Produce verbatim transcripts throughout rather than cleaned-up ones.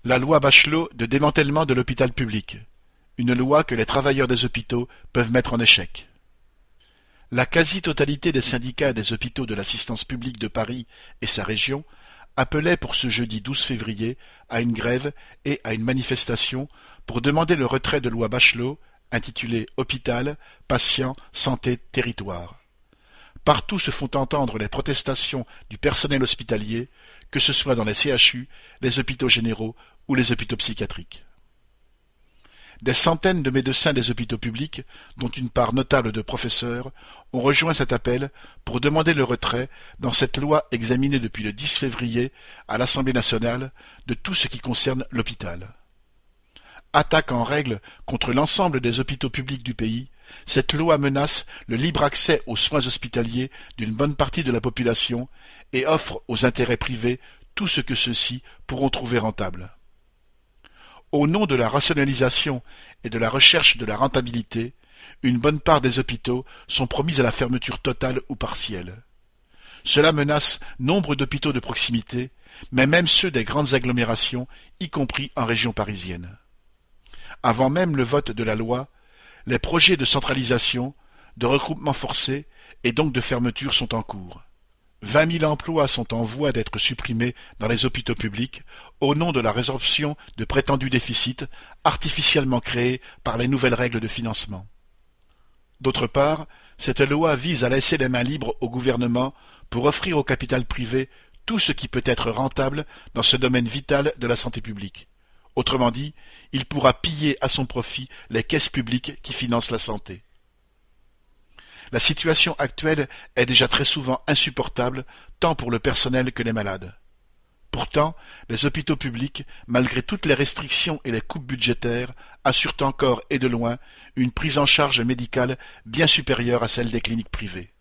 La loi Bachelot de démantèlement de l'hôpital public. Une loi que les travailleurs des hôpitaux peuvent mettre en échec. La quasi-totalité des syndicats des hôpitaux de l'assistance publique de Paris et sa région appelaient pour ce jeudi douze février à une grève et à une manifestation pour demander le retrait de loi Bachelot intitulée Hôpital, Patients, Santé, Territoire. Partout se font entendre les protestations du personnel hospitalier, que ce soit dans les C H U, les hôpitaux généraux ou les hôpitaux psychiatriques. Des centaines de médecins des hôpitaux publics, dont une part notable de professeurs, ont rejoint cet appel pour demander le retrait, dans cette loi examinée depuis le dix février à l'Assemblée nationale, de tout ce qui concerne l'hôpital. Attaque en règle contre l'ensemble des hôpitaux publics du pays, cette loi menace le libre accès aux soins hospitaliers d'une bonne partie de la population et offre aux intérêts privés tout ce que ceux-ci pourront trouver rentable. Au nom de la rationalisation et de la recherche de la rentabilité, une bonne part des hôpitaux sont promis à la fermeture totale ou partielle. Cela menace nombre d'hôpitaux de proximité, mais même ceux des grandes agglomérations, y compris en région parisienne. Avant même le vote de la loi, les projets de centralisation, de regroupement forcé et donc de fermeture sont en cours. vingt mille emplois sont en voie d'être supprimés dans les hôpitaux publics au nom de la résorption de prétendus déficits artificiellement créés par les nouvelles règles de financement. D'autre part, cette loi vise à laisser les mains libres au gouvernement pour offrir au capital privé tout ce qui peut être rentable dans ce domaine vital de la santé publique. Autrement dit, il pourra piller à son profit les caisses publiques qui financent la santé. La situation actuelle est déjà très souvent insupportable, tant pour le personnel que les malades. Pourtant, les hôpitaux publics, malgré toutes les restrictions et les coupes budgétaires, assurent encore et de loin une prise en charge médicale bien supérieure à celle des cliniques privées.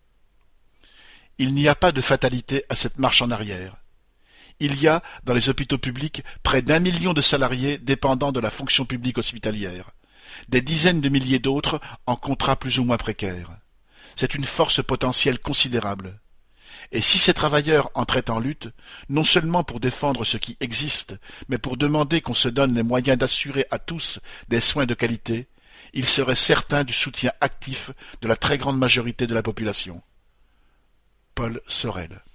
Il n'y a pas de fatalité à cette marche en arrière. Il y a, dans les hôpitaux publics, près d'un million de salariés dépendant de la fonction publique hospitalière, des dizaines de milliers d'autres en contrat plus ou moins précaires. C'est une force potentielle considérable. Et si ces travailleurs entraient en lutte, non seulement pour défendre ce qui existe, mais pour demander qu'on se donne les moyens d'assurer à tous des soins de qualité, ils seraient certains du soutien actif de la très grande majorité de la population. Paul Sorel.